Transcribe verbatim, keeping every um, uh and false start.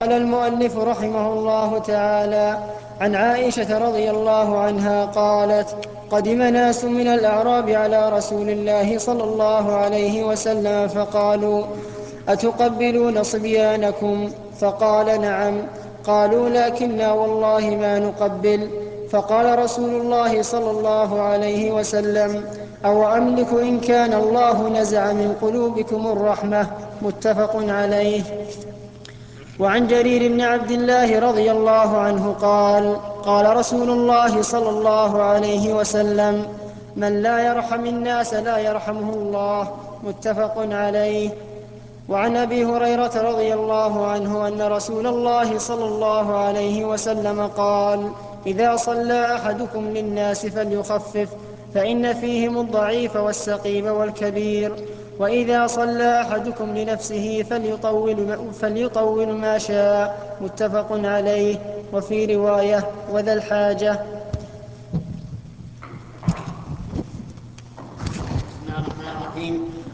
قال المؤلف رحمه الله تعالى: عن عائشة رضي الله عنها قالت: قدم ناس من الأعراب على رسول الله صلى الله عليه وسلم فقالوا: أتقبلون صبيانكم؟ فقال: نعم. قالوا: لكننا والله ما نقبل. فقال رسول الله صلى الله عليه وسلم: أو أملك إن كان الله نزع من قلوبكم الرحمة. متفق عليه. وعن جرير بن عبد الله رضي الله عنه قال: قال رسول الله صلى الله عليه وسلم: من لا يرحم الناس لا يرحمه الله. متفق عليه. وعن أبي هريرة رضي الله عنه أن رسول الله صلى الله عليه وسلم قال: إذا صلى أحدكم للناس فليخفف، فإن فيهم الضعيف والسقيم والكبير. وإذا صلى أحدكم لنفسه فليطول, فليطول ما شاء. متفق عليه. وفي رواية: وذا الحاجة. بسم الله الرحمن الرحيم.